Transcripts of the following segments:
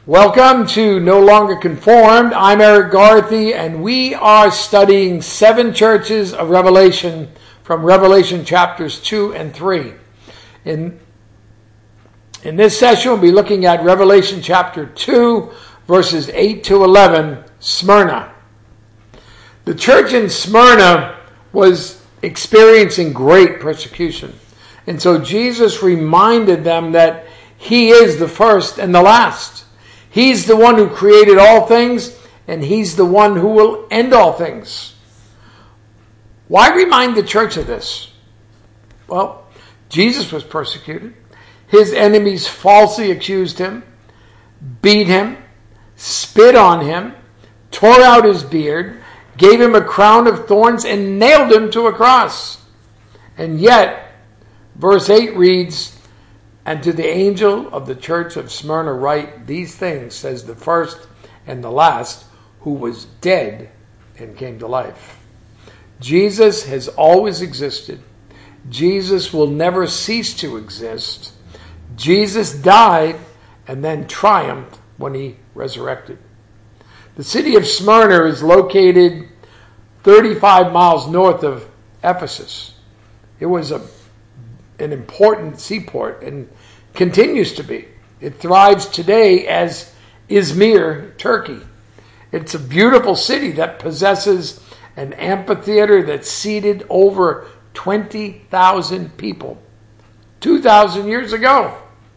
Welcome to No Longer Conformed. I'm Eric Garthy, and we are studying 7 churches of Revelation from Revelation chapters 2 and 3. In this session, we'll be looking at Revelation chapter 2, verses 8 to 11, Smyrna. The church in Smyrna was experiencing great persecution, and so Jesus reminded them that He is the first and the last. He's the one who created all things, and He's the one who will end all things. Why remind the church of this? Well, Jesus was persecuted. His enemies falsely accused Him, beat Him, spit on Him, tore out His beard, gave Him a crown of thorns, and nailed Him to a cross. And yet, verse 8 reads, "And to the angel of the church of Smyrna write, these things says the first and the last, who was dead and came to life." Jesus has always existed. Jesus will never cease to exist. Jesus died and then triumphed when He resurrected. The city of Smyrna is located 35 miles north of Ephesus. It was an important seaport and continues to be. It thrives today as Izmir, Turkey. It's a beautiful city that possesses an amphitheater that seated over 20,000 people 2,000 years ago.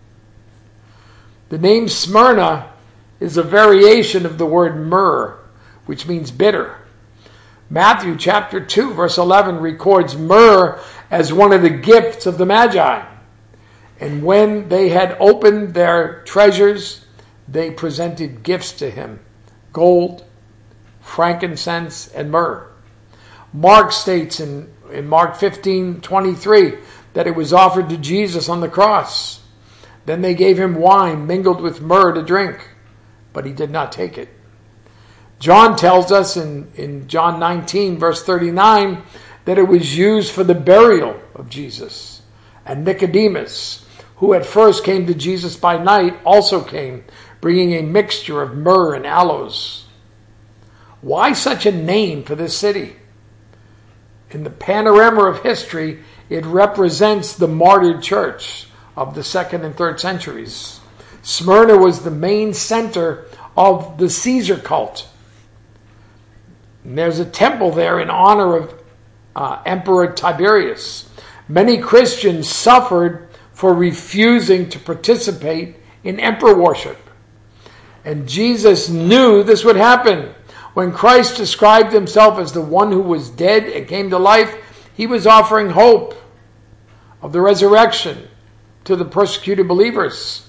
The name Smyrna is a variation of the word myrrh, which means bitter. Matthew chapter 2 verse 11 records myrrh as one of the gifts of the Magi. And when they had opened their treasures, they presented gifts to Him: gold, frankincense, and myrrh. Mark states in Mark 15:23 that it was offered to Jesus on the cross. Then they gave Him wine mingled with myrrh to drink, but He did not take it. John tells us in John 19 verse 39 that it was used for the burial of Jesus. And Nicodemus, who at first came to Jesus by night, also came, bringing a mixture of myrrh and aloes. Why such a name for this city? In the panorama of history, it represents the martyred church of the 2nd and 3rd centuries. Smyrna was the main center of the Caesar cult. And there's a temple there in honor of Emperor Tiberius. Many Christians suffered for refusing to participate in emperor worship. And Jesus knew this would happen. When Christ described Himself as the one who was dead and came to life, He was offering hope of the resurrection to the persecuted believers.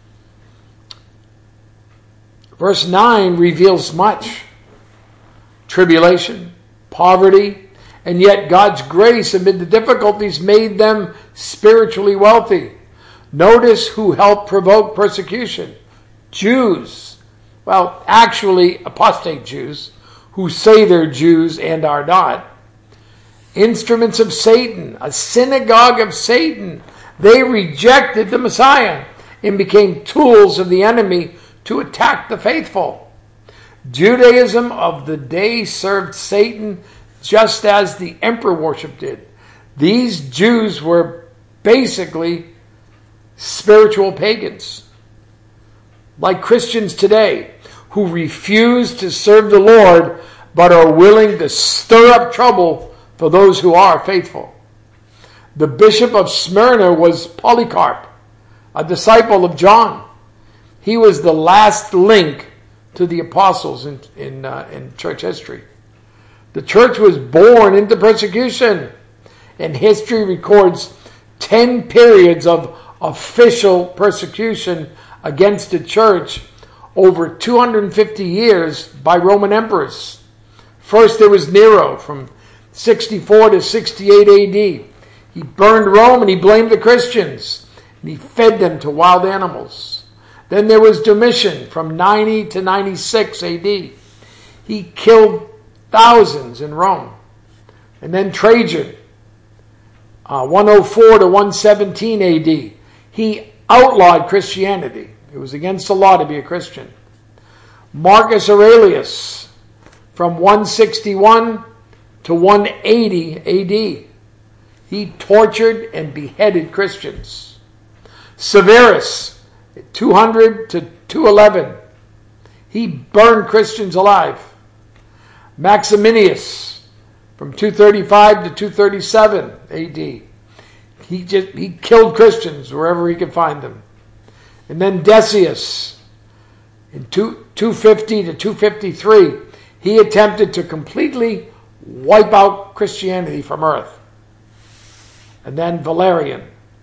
Verse 9 reveals much: tribulation, poverty, and yet God's grace amid the difficulties made them spiritually wealthy. Notice who helped provoke persecution: Jews. Well, actually apostate Jews who say they're Jews and are not. Instruments of Satan, a synagogue of Satan. They rejected the Messiah and became tools of the enemy to attack the faithful. Judaism of the day served Satan just as the emperor worship did. These Jews were basically spiritual pagans, like Christians today, who refuse to serve the Lord but are willing to stir up trouble for those who are faithful. The bishop of Smyrna was Polycarp, a disciple of John. He was the last link to the apostles in church history. The church was born into persecution, and history records 10 periods of official persecution against the church over 250 years by Roman emperors. First, there was Nero from 64 to 68 AD. He burned Rome and he blamed the Christians, and he fed them to wild animals. Then there was Domitian from 90 to 96 AD. He killed thousands in Rome. And then Trajan, 104 to 117 AD. He outlawed Christianity. It was against the law to be a Christian. Marcus Aurelius, from 161 to 180 AD. He tortured and beheaded Christians. Severus, 200 to 211. He burned Christians alive. Maximinius, from 235 to 237 AD. He killed Christians wherever he could find them. And then Decius, in 250 to 253, he attempted to completely wipe out Christianity from earth. And then Valerian,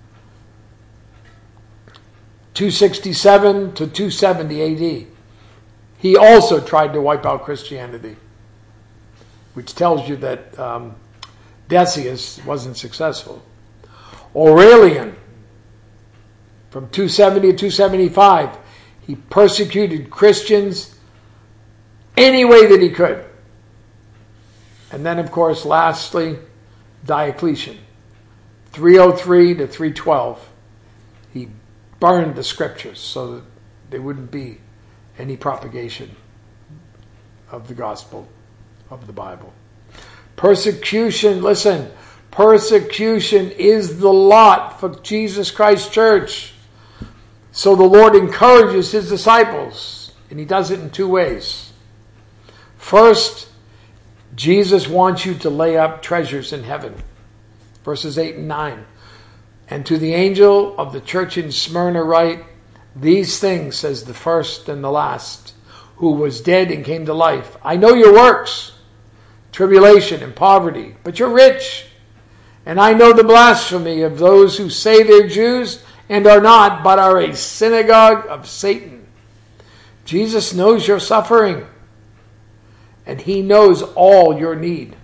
267 to 270 AD. He also tried to wipe out Christianity, which tells you that Decius wasn't successful. Aurelian, from 270 to 275, he persecuted Christians any way that he could. And then, of course, lastly, Diocletian, 303 to 312. He burned the scriptures so that there wouldn't be any propagation of the gospel, of the Bible. Persecution, listen, persecution is the lot for Jesus Christ Church. So the Lord encourages his disciples, and he does it in two ways. First, Jesus wants you to lay up treasures in heaven. Verses 8 and 9. And to the angel of the church in Smyrna write, these things says the first and the last, who was dead and came to life. I know your works, tribulation and poverty, but you're rich. And I know the blasphemy of those who say they're Jews and are not, but are a synagogue of Satan. Jesus knows your suffering, and he knows all your need.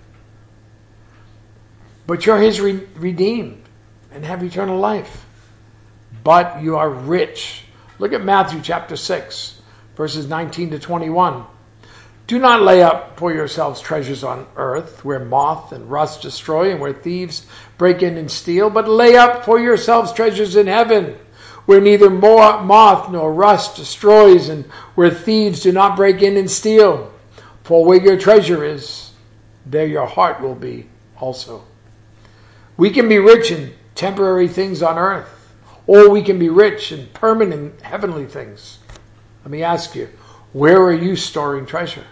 But you're his redeemed and have eternal life. But you are rich. Look at Matthew chapter 6, verses 19 to 21. Do not lay up for yourselves treasures on earth, where moth and rust destroy and where thieves break in and steal, but lay up for yourselves treasures in heaven, where neither moth nor rust destroys and where thieves do not break in and steal. For where your treasure is, there your heart will be also. We can be rich in temporary things on earth, or we can be rich in permanent heavenly things. Let me ask you, where are you storing treasure?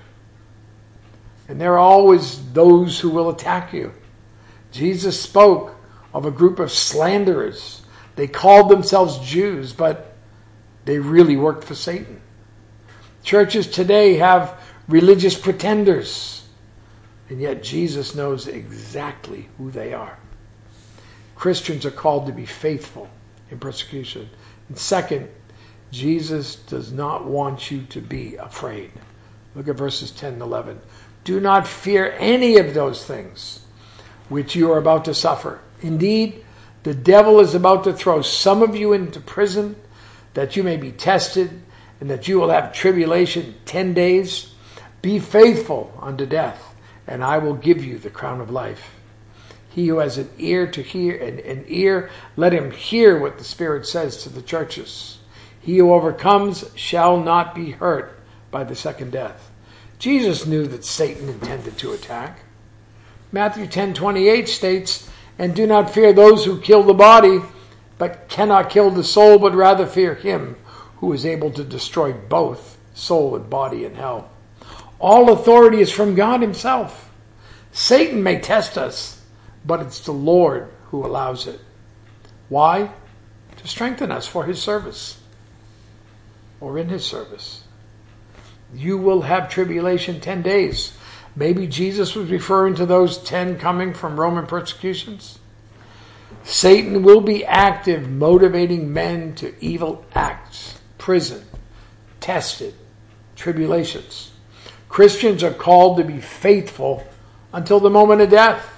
And there are always those who will attack you. Jesus spoke of a group of slanderers. They called themselves Jews, but they really worked for Satan. Churches today have religious pretenders, and yet Jesus knows exactly who they are. Christians are called to be faithful in persecution. And second, Jesus does not want you to be afraid. Look at verses 10 and 11. Do not fear any of those things which you are about to suffer. Indeed, the devil is about to throw some of you into prison, that you may be tested, and that you will have tribulation 10 days. Be faithful unto death, and I will give you the crown of life. He who has an ear to hear, an ear, let him hear what the Spirit says to the churches. He who overcomes shall not be hurt by the second death. Jesus knew that Satan intended to attack. Matthew 10:28 states, and do not fear those who kill the body, but cannot kill the soul, but rather fear him who is able to destroy both soul and body in hell. All authority is from God himself. Satan may test us, but it's the Lord who allows it. Why? To strengthen us for his service, or in his service. You will have tribulation 10 days. Maybe Jesus was referring to those 10 coming from Roman persecutions. Satan will be active, motivating men to evil acts, prison, tested, tribulations. Christians are called to be faithful until the moment of death,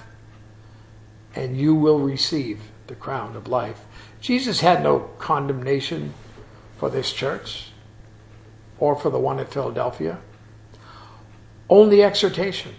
and you will receive the crown of life. Jesus had no condemnation for this church or for the one at Philadelphia. Only exhortation.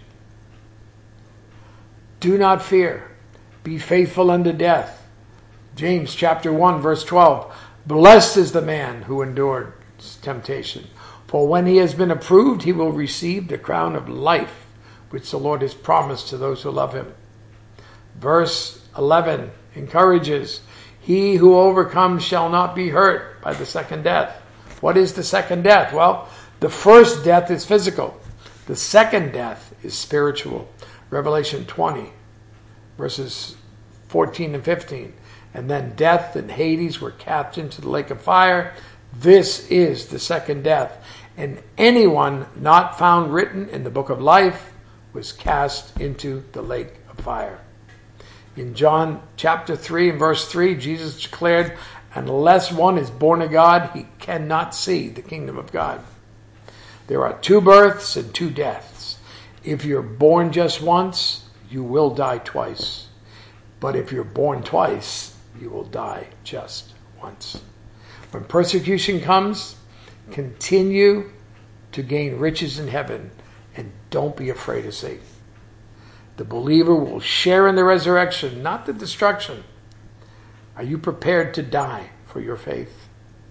Do not fear. Be faithful unto death. James chapter 1 verse 12. Blessed is the man who endured temptation, for when he has been approved, he will receive the crown of life, which the Lord has promised to those who love him. Verse 11 encourages, he who overcomes shall not be hurt by the second death. What is the second death? Well, the first death is physical. The second death is spiritual. Revelation 20, verses 14 and 15. And then death and Hades were cast into the lake of fire. This is the second death. And anyone not found written in the book of life was cast into the lake of fire. In John chapter 3 and verse 3, Jesus declared, unless one is born of God, he cannot see the kingdom of God. There are two births and two deaths. If you're born just once, you will die twice. But if you're born twice, you will die just once. When persecution comes, continue to gain riches in heaven and don't be afraid of Satan. The believer will share in the resurrection, not the destruction. Are you prepared to die for your faith?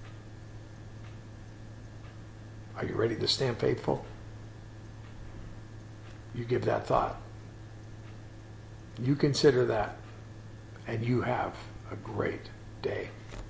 Are you ready to stand faithful? You give that thought. You consider that, and you have a great day.